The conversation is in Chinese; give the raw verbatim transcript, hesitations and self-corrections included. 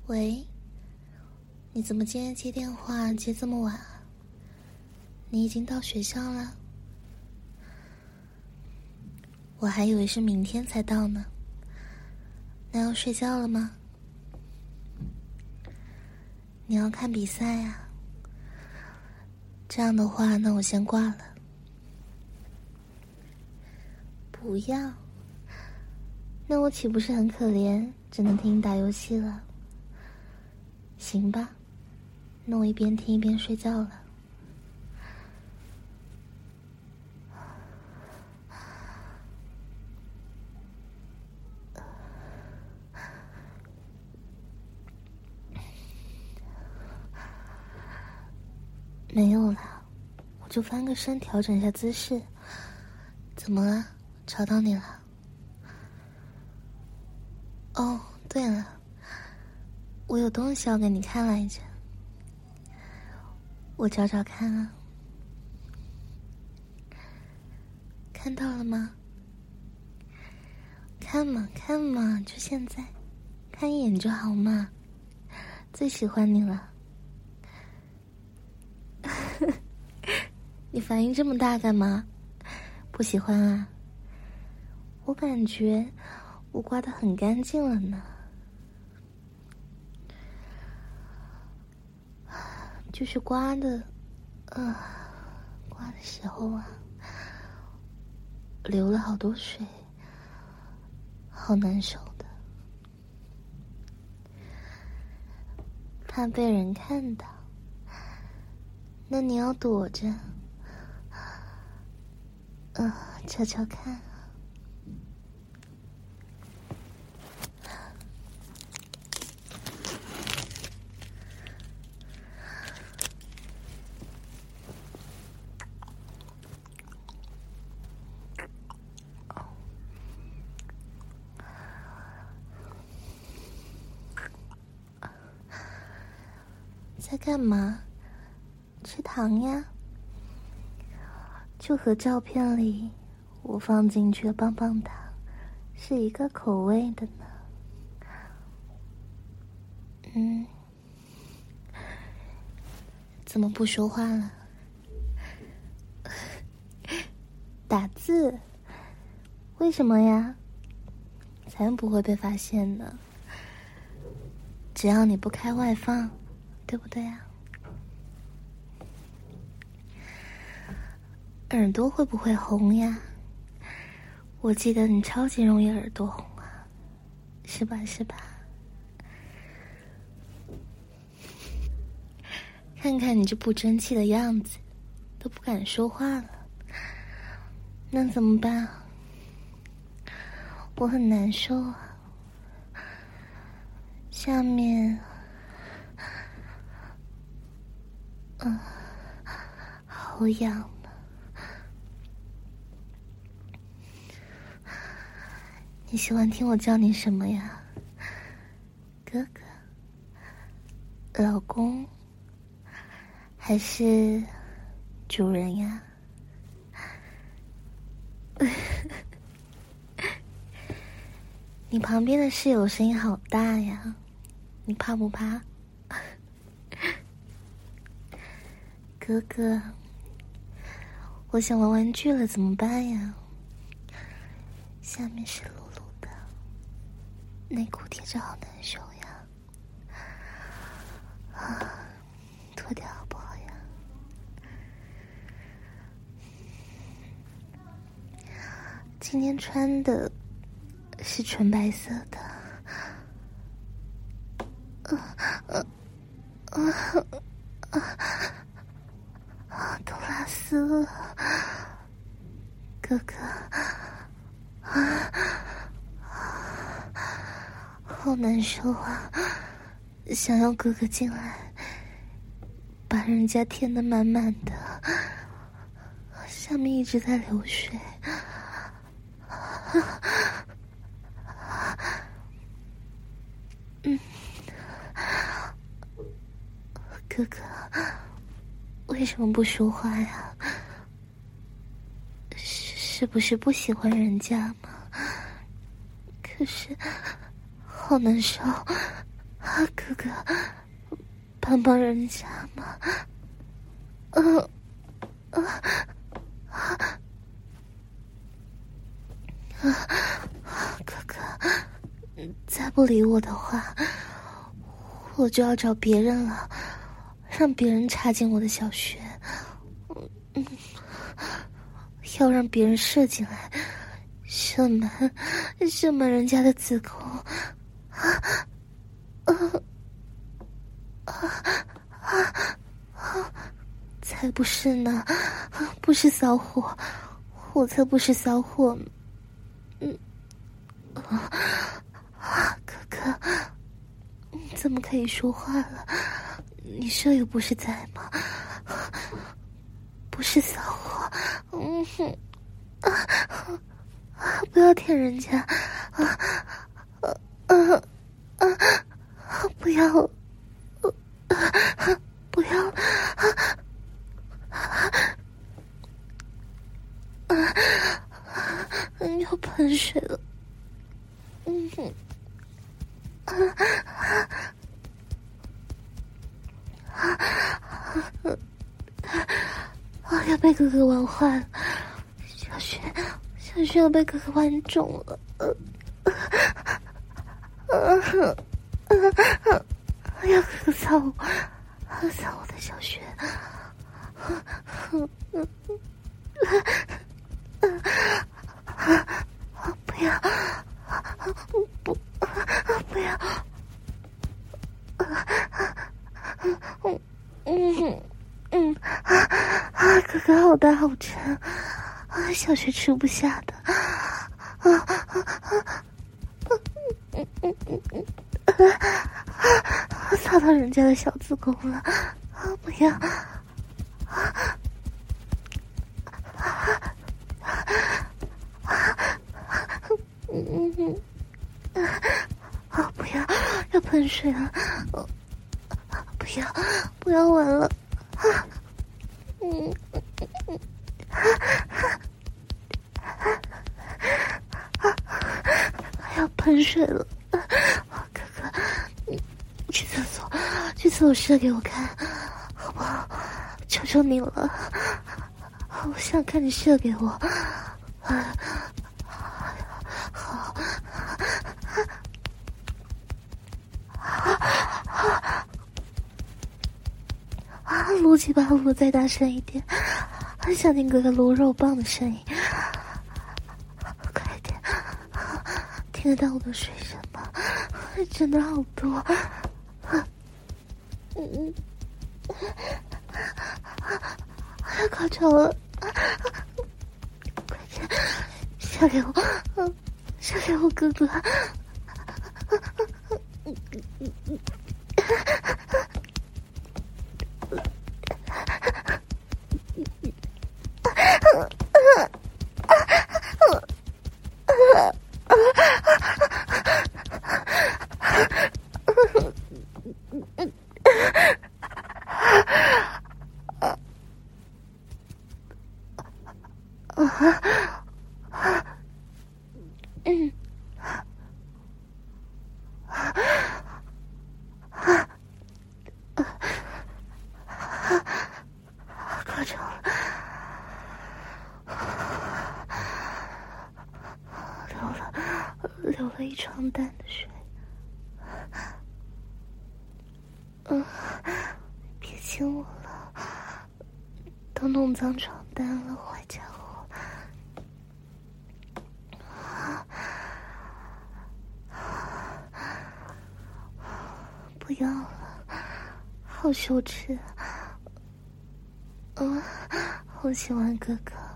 喂，你怎么今天接电话接这么晚啊？你已经到学校了？我还以为是明天才到呢。那要睡觉了吗？你要看比赛啊？这样的话，那我先挂了。不要，那我岂不是很可怜，只能听你打游戏了？行吧，那我一边听一边睡觉了。没有啦，我就翻个身调整一下姿势。怎么了？吵到你了？哦，对了，我有东西要给你看来着。我找找看啊。看到了吗？看嘛看嘛，就现在，看一眼就好嘛。最喜欢你了。你反应这么大干嘛？不喜欢啊？我感觉我刮得很干净了呢。就是刮的，呃，刮的时候啊，流了好多水，好难受的，怕被人看到。那你要躲着，呃，瞧瞧看。在干嘛？吃糖呀？就和照片里我放进去的棒棒糖是一个口味的呢。嗯，怎么不说话了？打字？为什么呀？才不会被发现呢。只要你不开外放，对不对啊？耳朵会不会红呀？我记得你超级容易耳朵红啊，是吧是吧？看看你这不争气的样子，都不敢说话了。那怎么办？我很难受啊，下面，嗯，好痒呢。你喜欢听我叫你什么呀？哥哥、老公，还是主人呀？你旁边的室友声音好大呀，你怕不怕？哥哥，我想玩玩具了，怎么办呀？下面湿漉漉的，内裤贴着好难受呀。啊，脱掉好不好呀？今天穿的是纯白色的。啊啊啊啊！都拉丝了，哥哥，啊，好难受啊！想要哥哥进来，把人家填得满满的，下面一直在流水。嗯，哥哥，为什么不说话呀？是是不是不喜欢人家吗？可是好难受啊，哥哥哥，帮帮人家嘛！嗯、呃，啊、啊，啊，哥哥，再不理我的话，我就要找别人了，让别人插进我的小穴，嗯，要让别人射进来，射满，射满人家的子宫，啊，啊，啊，啊，啊！才不是呢，不是骚货，我才不是骚货。嗯，啊，哥哥，你怎么可以说话了？你舍友不是在吗？不是骚货。嗯哼，啊啊！不要骗人家，啊啊啊啊！不要，啊、不要。啊啊！要喷水了，嗯哼，啊啊啊！啊！要被哥哥玩坏了，小雪，小雪要被哥哥玩肿了，呃，呃，呃，呃，要哥哥操我，操我的小雪，嗯嗯。不要，不，不要，嗯嗯嗯啊！哥哥好大好沉啊，小学吃不下的啊啊啊！嗯嗯嗯嗯啊！擦到人家的小子宫了啊！不要啊！嗯嗯啊！不要，要喷水了！不要，不要玩了！啊！嗯嗯嗯啊！要喷水了！哥哥，你去厕所，去厕所射给我看，好不好？求求你了！我想看你射给我。啊！好。啊！撸鸡巴撸再大声一点，很想听哥哥撸肉棒的声音。快点，听得到我的水声吗？真的好多。嗯，要高潮了，快点射给我，射给我哥哥。嗯，高潮了，流了流了一床单的水。嗯，别亲我了，都弄脏床单了，坏家伙。不要了，好羞耻。嗯，好喜欢哥哥。